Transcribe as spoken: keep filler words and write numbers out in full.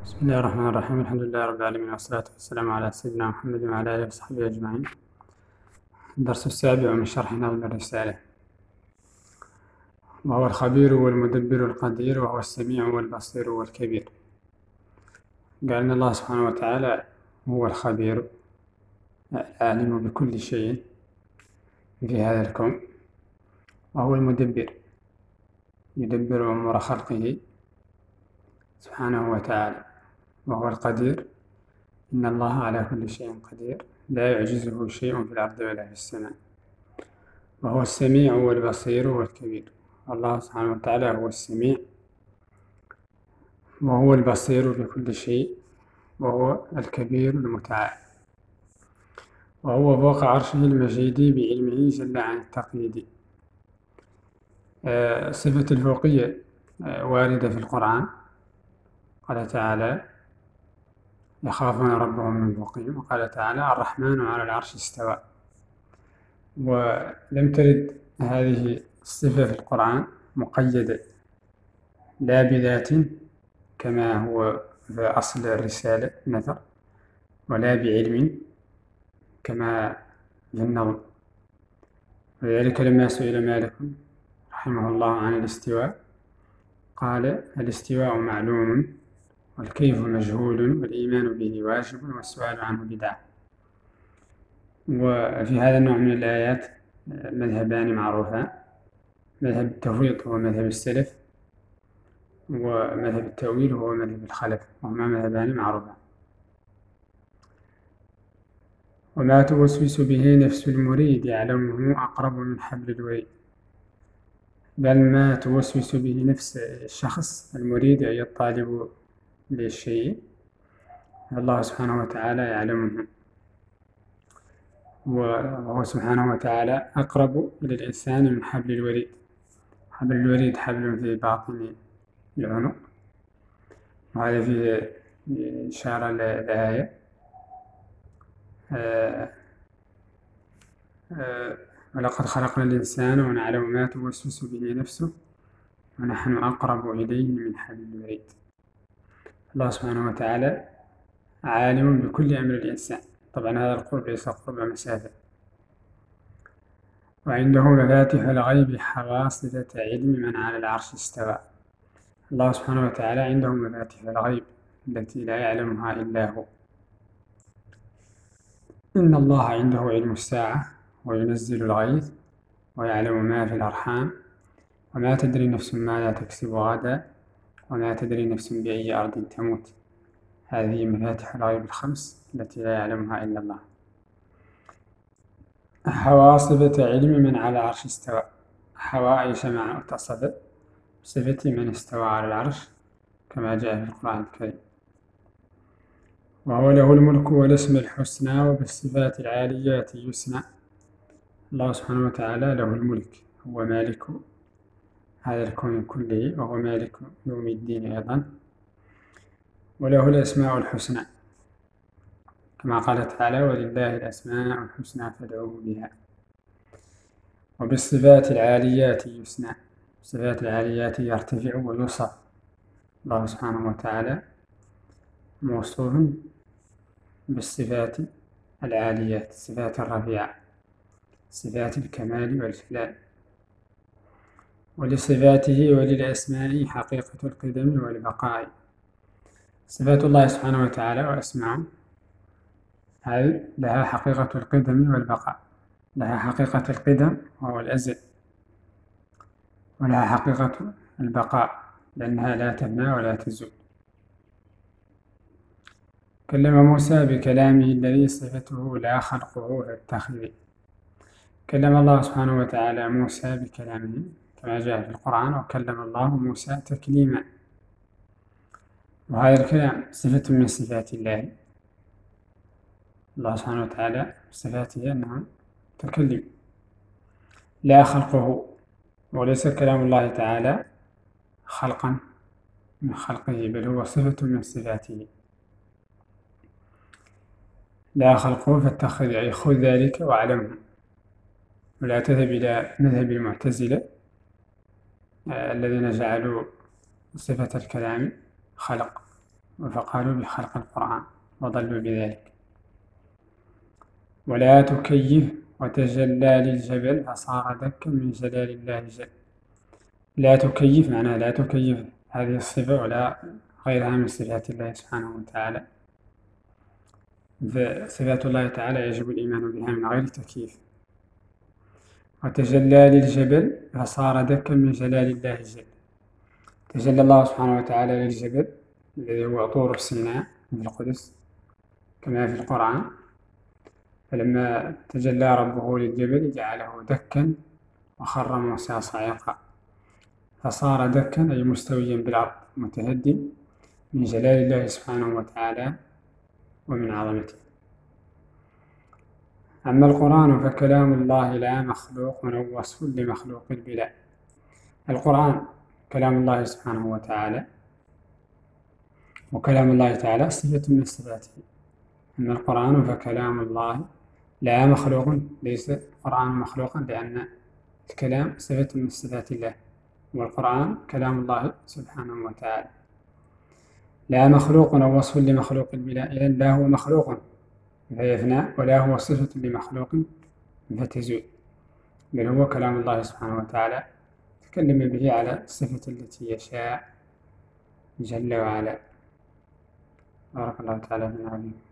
بسم الله الرحمن الرحيم. الحمد لله رب العالمين، والصلاة والسلام على سيدنا محمد وعلى آله وصحبه أجمعين. الدرس السابع من شرح نظم الرسالة. وهو الخبير والمدبر القدير، وهو السميع والبصير والكبير. قال إن الله سبحانه وتعالى هو الخبير العالم بكل شيء في هذا الكون، وهو المدبر يدبر أمور خلقه سبحانه وتعالى، وهو القدير. إن الله على كل شيء قدير، لا يعجزه شيء في الأرض ولا في السماء. وهو السميع والبصير والكبير. الله سبحانه وتعالى هو السميع، وهو البصير بكل شيء، وهو الكبير المتعال، وهو فوق عرشه المجيد بعلمه جل عن التقييد. آه، صفة الفوقية آه، واردة في القرآن. قال تعالى: يخافون ربهم من فوقهم. وقال تعالى: الرحمن على العرش استوى. ولم ترد هذه الصفة في القرآن مقيدة لا بذات كما هو في أصل الرسالة نثر، ولا بعلم كما في النظم. ولذلك لما سئل مالك رحمه الله عن الاستواء قال: الاستواء معلوم، والكيف مجهول، والإيمان به واجب، والسؤال عنه بدعة. وفي هذا النوع من الآيات مذهبان معروفان: مذهب التفويض هو مذهب السلف، ومذهب التأويل هو مذهب الخلف، وهما مذهبان معروفان. وما توسوس به نفس المريد يعلمه أقرب من حبل الوريد. بل ما توسوس به نفس الشخص المريد أي الطالب للشيء الله سبحانه وتعالى يعلمه، وهو سبحانه وتعالى أقرب إلى الإنسان من حبل الوريد. حبل الوريد حبل في باطن العنق، وهذا فيه إشارة للآية: آه آه ولقد خلقنا الإنسان ونعلم ما توسوس به نفسه ونحن أقرب إليه من حبل الوريد. الله سبحانه وتعالى عالم بكل أمر الإنسان. طبعا هذا القرب ليس قرب مسافة. وعنده مفاتح الغيب حواصلة علم من على العرش استوى. الله سبحانه وتعالى عنده مفاتح الغيب التي لا يعلمها إلا هو. إن الله عنده علم الساعة وينزل الغيث ويعلم ما في الأرحام وما تدري نفس ماذا تكسب غدا وما تدري نفس بأي أرض تموت. هذه مفاتح الغيب الخمس التي لا يعلمها إلا الله. حواصلة علم من على العرش استوى. حوا أي سمع اتصف بصفة من استوى على العرش كما جاء في القرآن الكريم. وهو له الملك والاسم الحسنى وبالصفات العاليات يسنى. الله سبحانه وتعالى له الملك، هو مالك هذا الكون كله، وهو مالك يوم الدين أيضا. وله الأسماء الحسنى كما قال تعالى: ولله الأسماء الحسنى فادعوه بها. وبالصفات العاليات يسنى. الصفات العاليات يرتفع ويوصف. الله سبحانه وتعالى موصوف بالصفات العاليات، الصفات الرفيعة، صفات الكمال والجلال. ولصفاته وللأسماء حقيقة القدم والبقاء. صفات الله سبحانه وتعالى وأسماءه هذه لها حقيقة القدم والبقاء. لها حقيقة القدم وهو الأزل، ولها حقيقة البقاء لأنها لا تفنى ولا تزول. كلم موسى بكلامه الذي صفته لا خلقه فاتخذ. كلم الله سبحانه وتعالى موسى بكلامه كما جاء في القرآن: وكلم الله موسى تكليما. وهذا الكلام صفة من صفات الله. الله سبحانه وتعالى صفاته أنه متكلم لا خلقه، وليس كلام الله تعالى خلقا من خلقه، بل هو صفة من صفاته. لا خلقه فاتخذ أي خذ ذلك واعلمه، ولا تذهب إلى مذهب المعتزلة الذين جعلوا صفة الكلام خلق فقالوا بخلق القرآن وضلوا بذلك. ولا تكيف وتجلى للجبل فصار دكا من جلال الله جل. لا تكيف معناها لا تكيف هذه الصفة ولا غيرها من صفات الله سبحانه وتعالى. فصفات الله تعالى يجب الإيمان بها من غير تكييف. وتجلى للجبل فصار دكا من جلال الله جل. تجلى الله سبحانه وتعالى للجبل الذي هو طور سيناء في القدس كما في القرآن، فلما تجلى ربه للجبل جعله دكا وخر موسى صعيقا، فصار دكا أي مستويا بالأرض متهدم من جلال الله سبحانه وتعالى ومن عظمته. أما القرآن فكلام الله لا مخلوق أو وصف لمخلوق بلا. القرآن كلام الله سبحانه وتعالى، وكلام الله تعالى صفة من صفاته. أما القرآن فكلام الله لا مخلوق، ليس القرآن مخلوقا لأن الكلام صفة من صفات الله، والقرآن كلام الله سبحانه وتعالى. لا مخلوق أو وصف لمخلوق بلا، إذن لا هو مخلوق فيفنى ولا هو صفة لمخلوق فتزول، بل هو كلام الله سبحانه وتعالى تكلم به على الصفة التي يشاء جل وعلا. بارك الله تعالى في العليم.